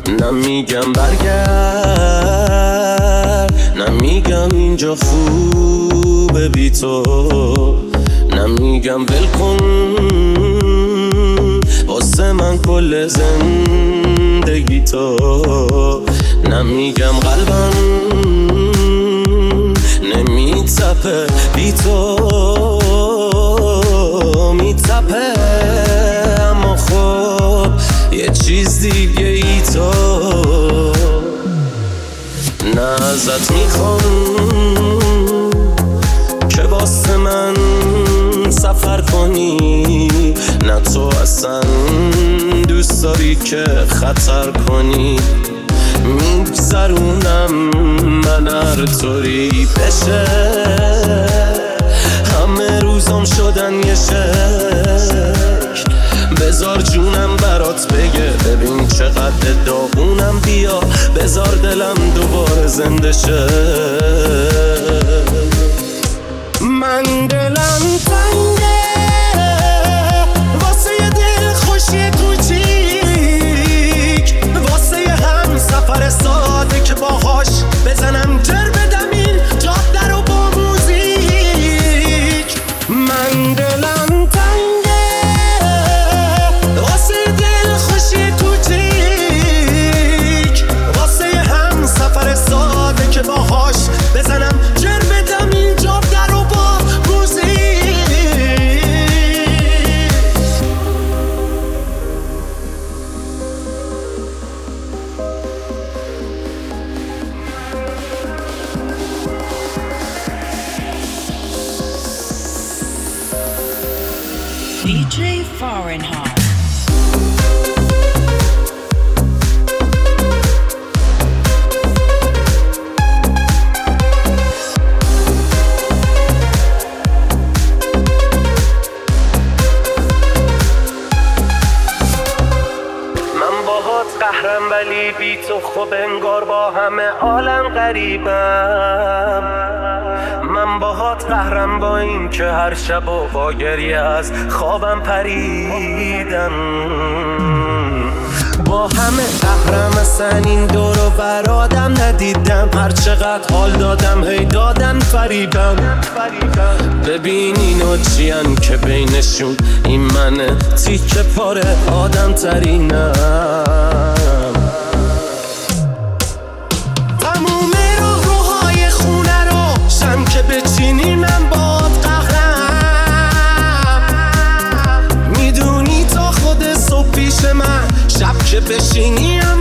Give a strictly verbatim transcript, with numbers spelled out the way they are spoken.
نمیگم برگرد، نمیگم اینجا خوبه بی تو، نمیگم ول کن واسه من کل زندگی تو، نمیگم قلبم نمیتپه بی تو، میتپه اما خب یه چیز دیگه ای تو. نه ازت میخوام که واسه من سفر کنی، نه تو اصلا دوست داری که خطر کنی، میگذرونم من هر طوری بشه، همه روزام شدن یه شکل، بذار جونم برات بگه ببین چقدر داغونم، بیا بذار دلم دوباره زنده شه. من دلم تنگه واسه یه دل خوشی کوچیک، واسه یه هم سفر ساده که باهاش بزنم جر بدم این جاده رو با موزیک. من دلم تنگه واسه یه دل خوشی کوچیک، واسه یه هم سفر ساده که باهاش بزنم جر بدم این جاده رو با موزیک. دی جی Fahrenheit. قهرم ولی بی تو خب انگار با همه عالم غریبم، من باهات قهرم با این که هر شب و با گریه از خوابم پریدم، با همه قهرم اصلا این دور و برادم ندیدم، هر چقدر حال دادم هی دادن فریبم، ببین اینو چیان که بینشون این منه تیکه پاره آدم ترینم، تموم راه روهای خونه رو شم که بچینی من باد قهرم، میدونی تا خود صبح پیش من شب که بشینیم